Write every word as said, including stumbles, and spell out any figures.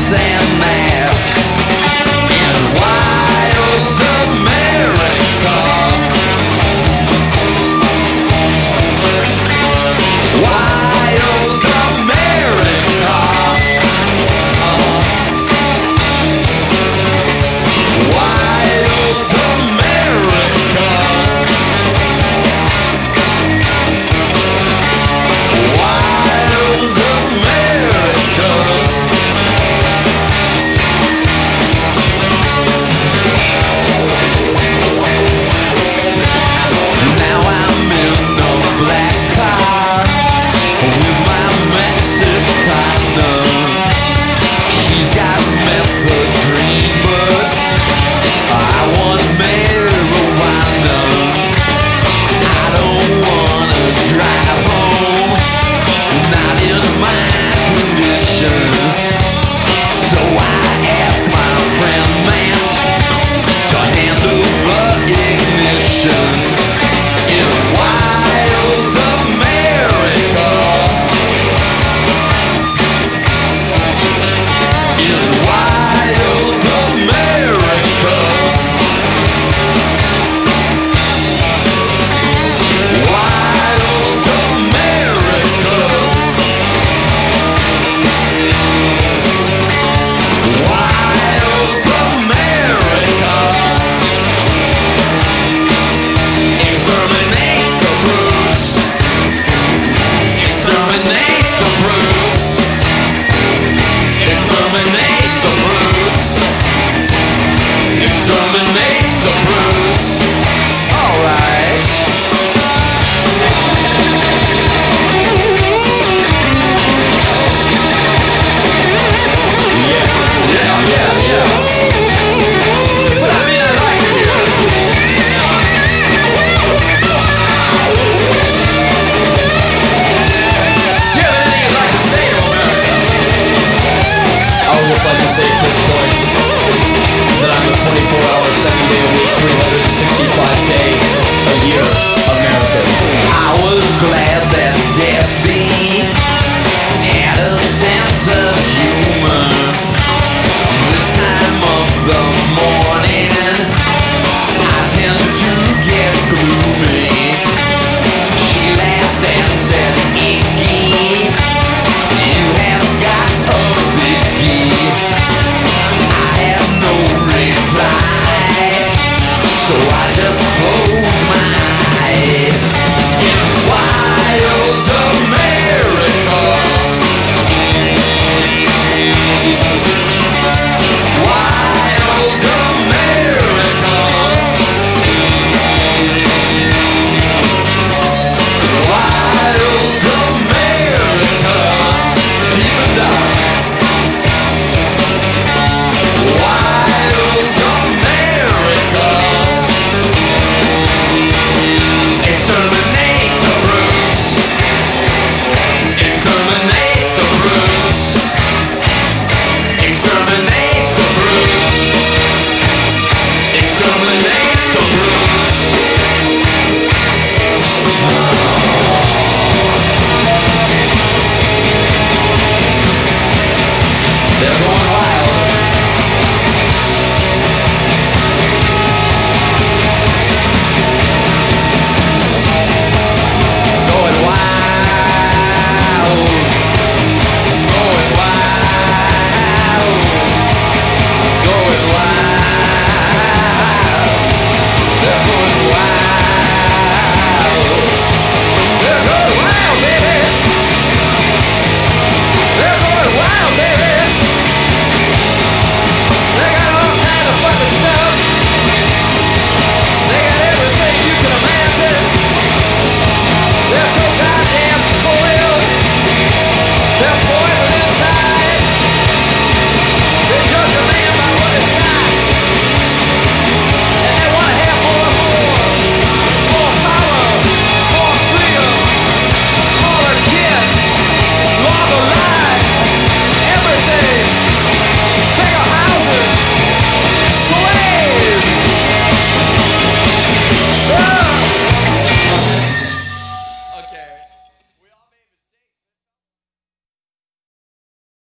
and that in wild America. Wild America. Uh, wild America. Wild America. Now I'm in a black car with my Mexicana. She's got methadone, but I want marijuana. I don't wanna drive home, not in my condition. So I ask my friend Matt to handle the ignition. In wild America. In wild America. Wild America. Wild America. Exterminate the brutes. Exterminate the brutes. Exterminate the brutes. Exterminate the brutes. All right. Yeah, yeah, yeah, yeah. But I mean, I like it here. Do you have anything you'd like to say to America? I would just like to say at this point that I'm a twenty-four hour, seven day a week, three hundred sixty-five day a year American. I was glad